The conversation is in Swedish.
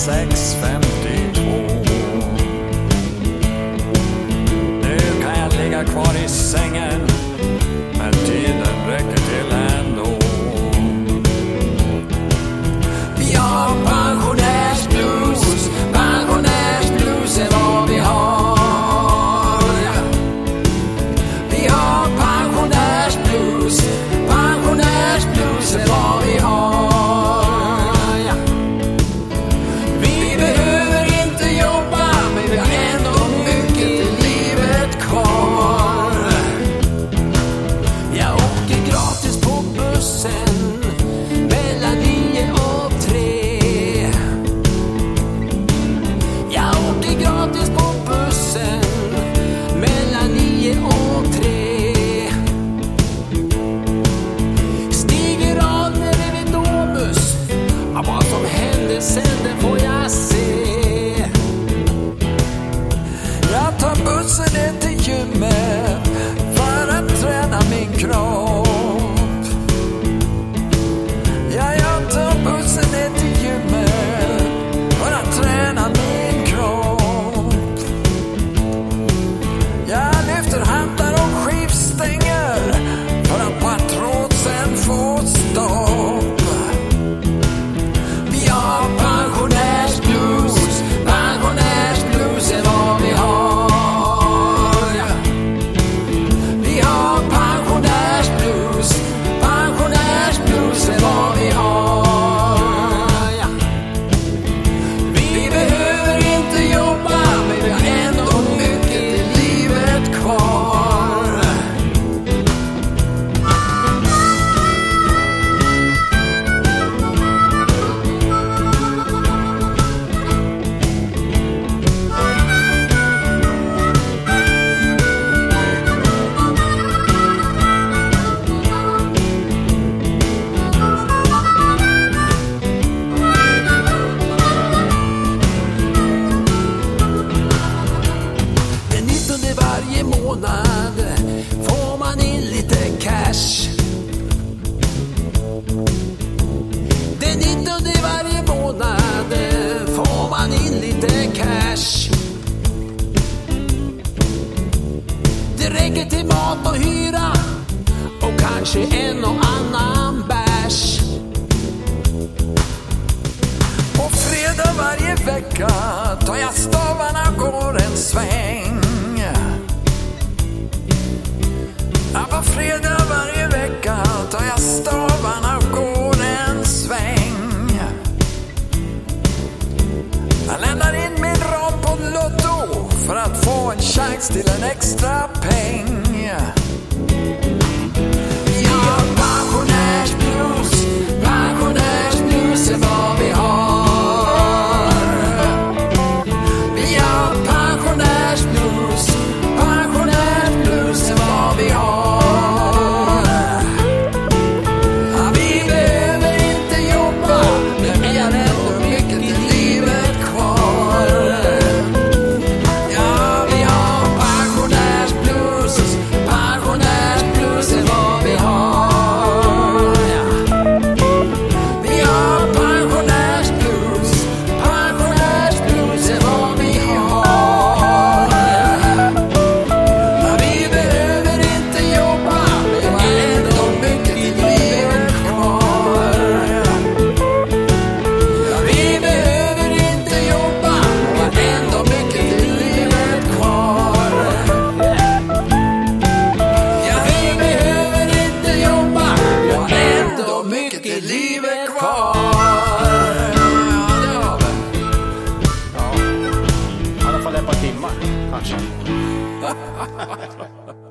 6:52. Nu kan jag ligga kvar i sängen, men tiden räcker till ändå. Vi har pensionärsblues, pensionärsblues är vad vi har. Vi har pensionärsblues, pensionärsblues är vad vi har. Vi behöver inte jobba, men vi har ändå mycket i livet kvar. Jag åker gratis på bussen mellan 9 och 3. Jag åker gratis på bussen mellan 9 och 3. Stiger av när det är Domus. Ja, vad som händer sen det får jag se. Jag tar bussen ner till gymmet för att träna min kropp. Ja, jag tar bussen ner till gymmet för att träna min kropp. Jag lyfter hattar och skivstänger för att patrotsen får stopp. Vi har pensionärsblues, pensionärsblues är vad vi har. Vi har pensionärsblues, pensionärsblues är vad vi har. Vi behöver inte jobba, men vi har ändå mycket i livet kvar. Den 19 varje månad får man in lite cash. Den 19 varje månad får man in lite cash. Det räcker till mat och hyra och kanske en och annan bärs. På fredag varje vecka tar jag stavarna och går en sväng. Ja, på fredag varje vecka tar jag stavarna och går en sväng. Jag lämnar in min rad på Lotto för att få en chans till en extra peng. Vi har pensionärsblues, pensionärsblues är vad vi har. Vi har pensionärsblues, pensionärsblues är vad vi har. Ja, vi behöver inte jobba, men vi har ändå mycket i livet kvar. Ja, vi har pensionärsblues, pensionärsblues är vad vi har. Vi har pensionärsblues, pensionärsblues är vad vi har. Ja, vi behöver inte jobba, men vi har ändå mycket i livet kvar. Ja, vi behöver inte jobba, men vi har ändå mycket i livet kvar. Ja, vi behöver inte jobba, vi har ändå mycket i livet kvar. Ja, det har vi. Ja, i alla fall ett par timmar kanske.